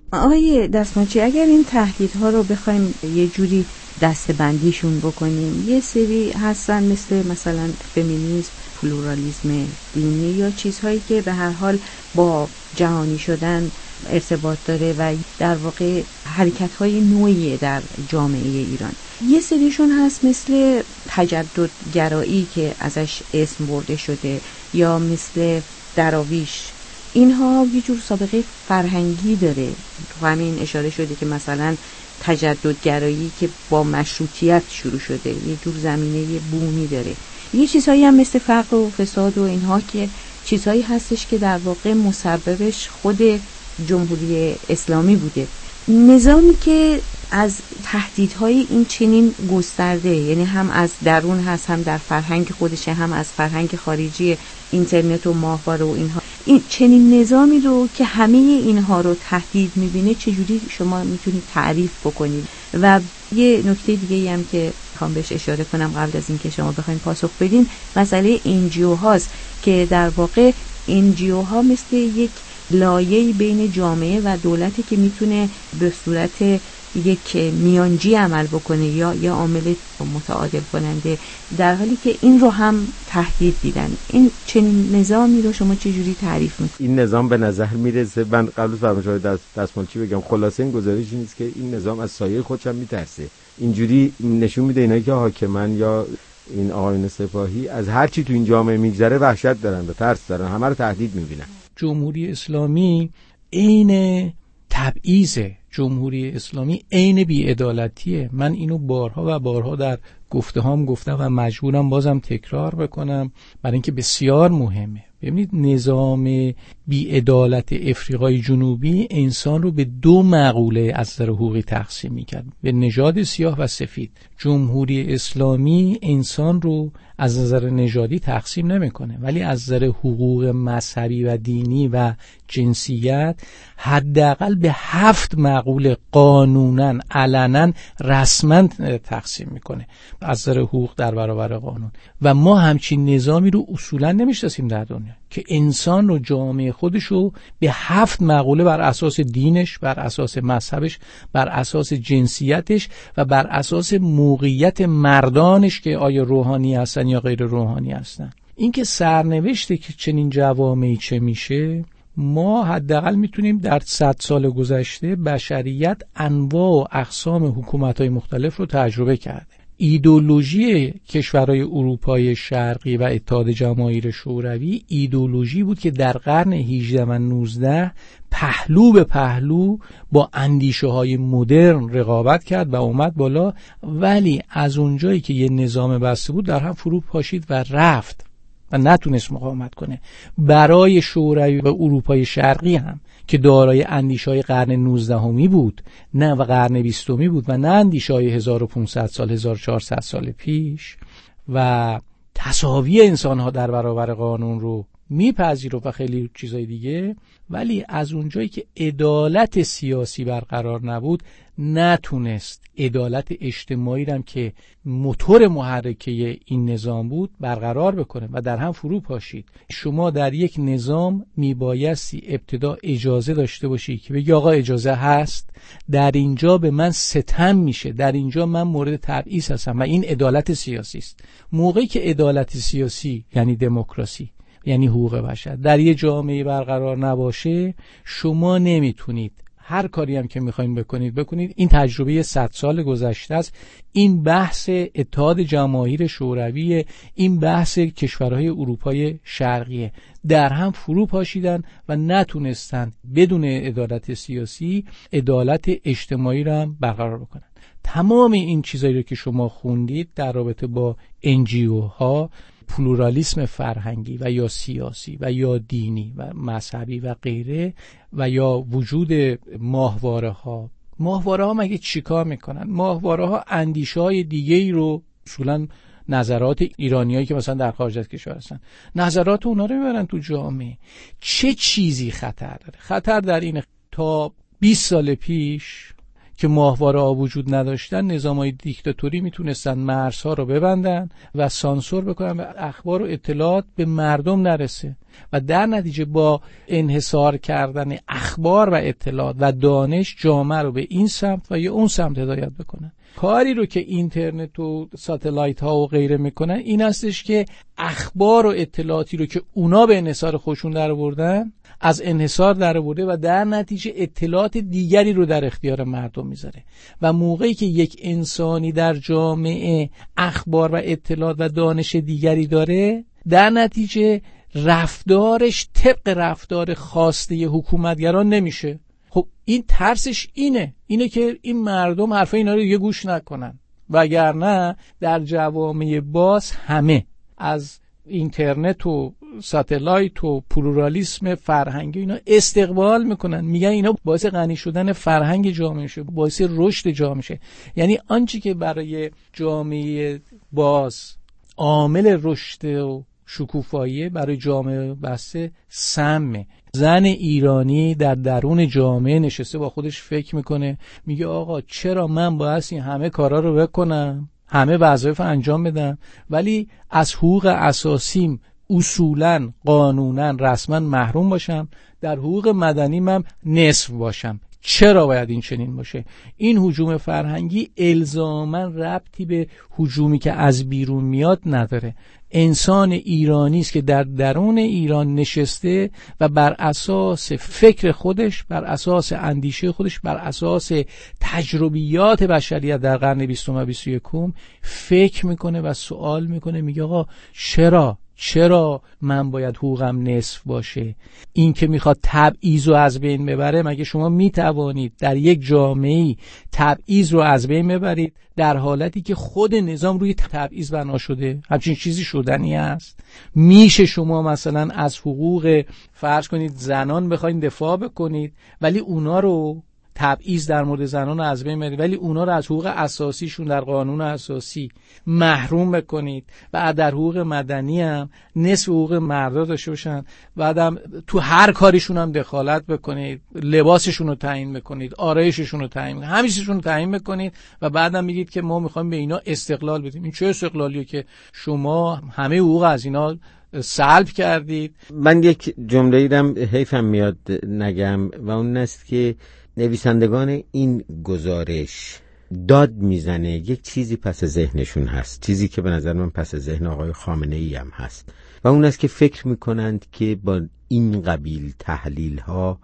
آقای دستماچی، اگر این تهدیدها رو بخوایم یه جوری دسته‌بندیشون بکنیم، یه سری هستن مثلا فمینیسم، پلورالیسم دینی یا چیزهایی که به هر حال با جهانی شدن ارتباط داره و در واقع حرکت‌های نوعی در جامعه ایران. یه سریشون هست مثل تجددگرایی که ازش اسم برده شده یا مثل دراویش. اینها یه جور سابقه فرهنگی داره. تو همین اشاره شده که مثلا تجددگرایی که با مشروطیت شروع شده یه جور زمینه بومی داره. یه چیزهایی هم مثل فقر و فساد و اینها که چیزهایی هستش که در واقع مسببش خود جمهوری اسلامی بوده. نظامی که از تهدیدهای این چنین گسترده، یعنی هم از درون هست، هم در فرهنگ خودشه، هم از فرهنگ خارجی، اینترنت و ماهواره و اینها، این چنین نظامی رو که همه اینها رو تهدید می‌بینه چجوری شما میتونید تعریف بکنید؟ و یه نکته دیگه هم که میخوام بهش اشاره کنم قبل از اینکه شما بخواید پاسخ بدین، مسئله NGO هاست که در واقع NGO ها مثل یک لایه‌ای بین جامعه و دولتی که میتونه به صورت یک میانجی عمل بکنه یا یه عامل متعادل کننده، در حالی که این رو هم تهدید دیدن. این چنین نظامی رو شما چجوری تعریف میکنید؟ این نظام به نظر میرسه، من قبل از فرمایشات دستمالچی بگم، خلاصه این گزارش نیست که این نظام از سایه خودش هم میترسه. اینجوری نشون میده اینایی که حاکمن یا این آقایون سپاهی از هر چی تو این جامعه میگذره وحشت دارن و ترس دارن، همه رو تهدید میبینن. جمهوری اسلامی عین تبعیض، جمهوری اسلامی عین بی‌عدالتیه. من اینو بارها و بارها در گفته‌هام گفتم و مجبورم بازم تکرار بکنم برای اینکه بسیار مهمه. ببینید، نظام بی‌عدالت افریقای جنوبی انسان رو به دو مقوله از نظر حقوقی تقسیم می‌کرد، به نژاد سیاه و سفید. جمهوری اسلامی انسان رو از نظر نژادی تقسیم نمی‌کنه، ولی از نظر حقوق مذهبی و دینی و جنسیت حداقل به 7 مقوله قانونا علنا رسما تقسیم می‌کنه از نظر حقوق در برابر قانون. و ما همچین نظامی رو اصولا نمی‌شناسیم در دنیا که انسان رو، جامعه خودش رو به 7 مقوله بر اساس دینش، بر اساس مذهبش، بر اساس جنسیتش و بر اساس موقعیت مردانش که آیا روحانی هستن یا غیر روحانی هستن. این که سرنوشته که چنین جوامعی چه میشه، ما حداقل میتونیم در 100 سال گذشته بشریت انواع و اقسام حکومت‌های مختلف رو تجربه کرده. ایدئولوژی کشورهای اروپای شرقی و اتحاد جماهیر شوروی ایدئولوژی بود که در قرن 18 و 19 پهلو به پهلو با اندیشه‌های مدرن رقابت کرد و اومد بالا، ولی از اونجایی که یه نظام بسته بود در هم فرو پاشید و رفت و نتونست مقاومت کنه. برای شوروی و اروپای شرقی هم که دارای اندیشه‌های قرن 19 بود، نه و قرن 20 بود و نه اندیشه‌های 1500 سال 1400 سال پیش و تساوی انسان‌ها در برابر قانون رو میپذیره و خیلی چیزای دیگه، ولی از اونجایی که عدالت سیاسی برقرار نبود نتونست عدالت اجتماعی هم که موتور محرکه این نظام بود برقرار بکنه و در هم فرو پاشید. شما در یک نظام میبایستی ابتدا اجازه داشته باشی که بگی آقا اجازه هست، در اینجا به من ستم میشه، در اینجا من مورد تبعیض هستم و این عدالت سیاسی است. موقعی که عدالت سیاسی یعنی دموکراسی، یعنی حقوق بشر، در یه جامعه برقرار نباشه، شما نمیتونید هر کاری هم که میخواین بکنید. این تجربه 100 سال گذشته است. این بحث اتحاد جماهیر شوروی، این بحث کشورهای اروپای شرقیه، در هم فرو پاشیدن و نتونستن بدون عدالت سیاسی عدالت اجتماعی را هم برقرار بکنن. تمام این چیزایی رو که شما خوندید در رابطه با NGO ها، پلورالیسم فرهنگی و یا سیاسی و یا دینی و مذهبی و غیره، و یا وجود ماهواره ها مگه چیکار میکنن؟ ماهواره ها اندیشه های دیگه‌ای رو، اصولا نظرات ایرانیایی که مثلا در خارج از کشور هستن، نظرات اونا رو میبرن تو جامعه. چه چیزی خطر داره؟ خطر در اینه تا 20 سال پیش که ماهواره‌ها وجود نداشتن، نظام‌های دیکتاتوری میتونستن مرزها رو ببندن و سانسور بکنن و اخبار و اطلاعات به مردم نرسه و در نتیجه با انحصار کردن اخبار و اطلاعات و دانش جامعه رو به این سمت و یا اون سمت هدایت بکنن. کاری رو که اینترنت و ساتلایت ها و غیره میکنن این هستش که اخبار و اطلاعاتی رو که اونا به انحصار خودشون در آوردن از انحصار در آورده و در نتیجه اطلاعات دیگری رو در اختیار مردم میذاره و موقعی که یک انسانی در جامعه اخبار و اطلاعات و دانش دیگری داره، در نتیجه رفتارش طبق رفتار خواسته حکومتگران نمیشه. خب این ترسش اینه که این مردم حرف اینا رو دیگه گوش نکنن، وگرنه در جوامع باز همه از اینترنت و ساتلایت و پلورالیسم فرهنگی اینا استقبال میکنن، میگن اینا باعث غنی شدن فرهنگ جامعه شه، باعث رشد جامعه شه. یعنی آنچه که برای جامعه باز عامل رشد و شکوفایی برای جامعه بسته سمه. زن ایرانی در درون جامعه نشسته با خودش فکر میکنه، میگه آقا چرا من باید این همه کارا رو بکنم، همه وظایف انجام بدم، ولی از حقوق اساسیم اصولاً قانوناً رسما محروم باشم، در حقوق مدنی من نصف باشم. چرا باید این چنین باشه؟ این هجوم فرهنگی الزاماً ربطی به هجومی که از بیرون میاد نداره. انسان ایرانی است که در درون ایران نشسته و بر اساس فکر خودش، بر اساس اندیشه خودش، بر اساس تجربیات بشریت در قرن 20 و 21 فکر میکنه و سوال میکنه، میگه آقا چرا من باید حقوقم نصف باشه؟ این که میخواد تبعیض رو از بین ببره، مگه شما میتوانید در یک جامعه‌ای تبعیض رو از بین ببرید در حالتی که خود نظام روی تبعیض بنا شده؟ همچین چیزی شدنی است؟ میشه شما مثلا از حقوق فرض کنید زنان بخواید دفاع بکنید ولی اونا رو تبعیض در مورد زنان از بین ببرید، ولی اونا رو از حقوق اساسیشون در قانون اساسی محروم بکنید، بعد در حقوق مدنی هم نصف حقوق مردا داشته باشن، بعدم تو هر کاریشون هم دخالت بکنید، لباسشون رو تعیین بکنید، آرایششون رو تعیین بکنید، همه چیزشون رو تعیین بکنید و بعدم میگید که ما میخوایم به اینا استقلال بدیم. این چه استقلالیه که شما همه حقوق از اینا سلب کردید؟ من یک جمله‌ای رو حیفم میاد نگم و اون است که نویسندگان این گزارش داد میزنه یک چیزی پس ذهنشون هست، چیزی که به نظر من پس ذهن آقای خامنه‌ای هم هست و اون است که فکر میکنند که با این قبیل تحلیل ها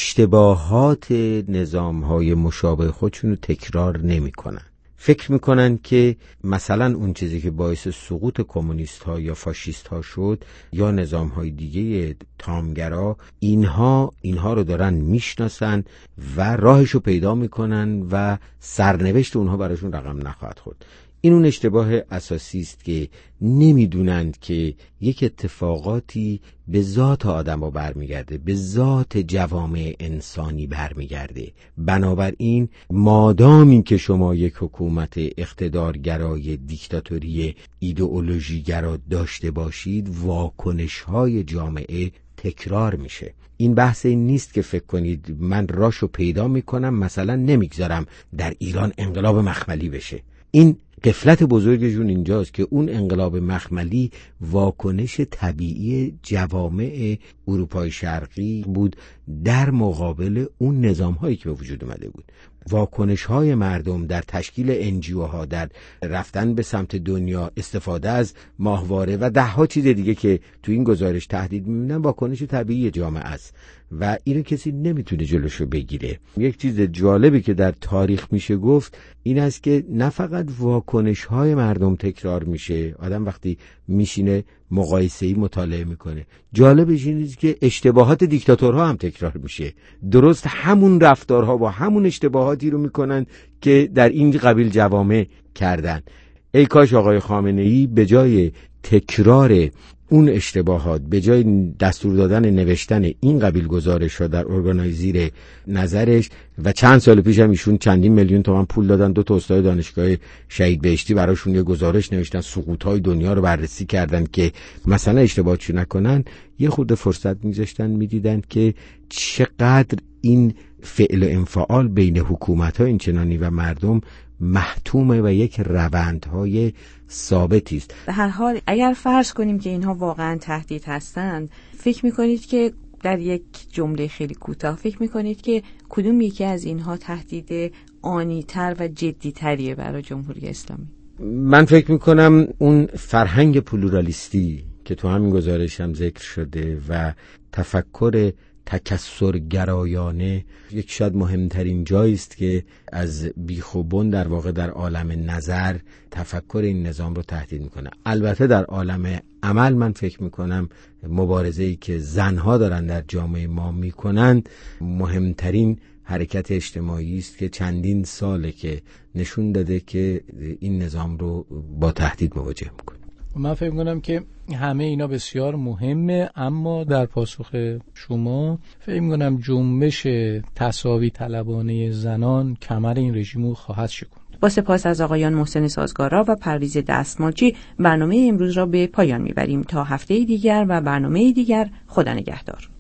اشتباهات نظام های مشابه خودشون رو تکرار نمی کنن. فکر میکنن که مثلا اون چیزی که باعث سقوط کمونیست ها یا فاشیست ها شد یا نظام های دیگه تامگرا، اینها رو دارن میشناسن و راهشو پیدا میکنن و سرنوشت اونها براشون رقم نخواهد خورد. این اون اشتباه اساسی است که نمیدونند که یک اتفاقاتی به ذات آدم‌ها برمیگرده، به ذات جوامع انسانی برمیگرده. بنابراین مادامی که شما یک حکومت اقتدارگرای دیکتاتوری ایدئولوژی‌گرا داشته باشید، واکنش‌های جامعه تکرار میشه. این بحث این نیست که فکر کنید من راشو پیدا میکنم مثلا نمیگذارم در ایران انقلاب مخملی بشه. این غفلت بزرگشون اینجاست که اون انقلاب مخملی واکنش طبیعی جوامع اروپای شرقی بود در مقابل اون نظام‌هایی که به وجود اومده بود. واکنش‌های مردم در تشکیل NGO در رفتن به سمت دنیا، استفاده از ماهواره و ده‌ها چیز دیگه که تو این گزارش تهدید می‌بینن، واکنش طبیعی جامعه است و اینو کسی نمیتونه جلوشو بگیره. یک چیز جالبی که در تاریخ میشه گفت این است که نه فقط واکنش‌های مردم تکرار میشه، آدم وقتی میشینه مقایسه‌ای مطالعه میکنه، جالبش این است که اشتباهات دیکتاتورها هم تکرار میشه. درست همون رفتارها با همون اشتباهاتی رو میکنن که در این قبیل جوامع کردن. ای کاش آقای خامنه‌ای به جای تکرار اون اشتباهات، به جای دستور دادن نوشتن این قبیل گزارش‌ها در ارگانایزیر نظرش، و چند سال پیش هم ایشون چندین میلیون تومان پول دادن 2 تا استاد دانشگاه شهید بهشتی براشون یه گزارش نوشتن، سقوط‌های دنیا رو بررسی کردن که مثلا اشتباهاتشو نکنن، یه خورده فرصت می‌ذاشتن می‌دیدن که چقدر این فعل و انفعال بین حکومت‌ها اینچنانی و مردم محتومه و یک روندهای ثابتی است. به هر حال اگر فرض کنیم که اینها واقعا تهدید هستند، فکر می‌کنید که در یک جمله خیلی کوتاه فکر می‌کنید که کدوم یکی از اینها تهدید آنی‌تر و جدی‌تریه برای جمهوری اسلامی؟ من فکر می‌کنم اون فرهنگ پلورالیستی که تو همین گزارش هم ذکر شده و تفکر تکثرگرایانه یک شاید مهمترین جایی است که از بیخ و بن در واقع در عالم نظر تفکر این نظام رو تهدید میکنه. البته در عالم عمل من فکر میکنم مبارزه‌ای که زنها دارن در جامعه ما میکنند مهمترین حرکت اجتماعی است که چندین ساله که نشون داده که این نظام رو با تهدید مواجه میکنه. من فکر می‌کنم که همه اینا بسیار مهمه، اما در پاسخ شما فکر می‌کنم جنبش تساوی طلبانه زنان کمر این رژیم رو خواهد شکوند. با سپاس از آقایان محسن سازگارا و پرویز دستمالچی برنامه امروز را به پایان می‌بریم تا هفته دیگر و برنامه دیگر. خدا نگهدار.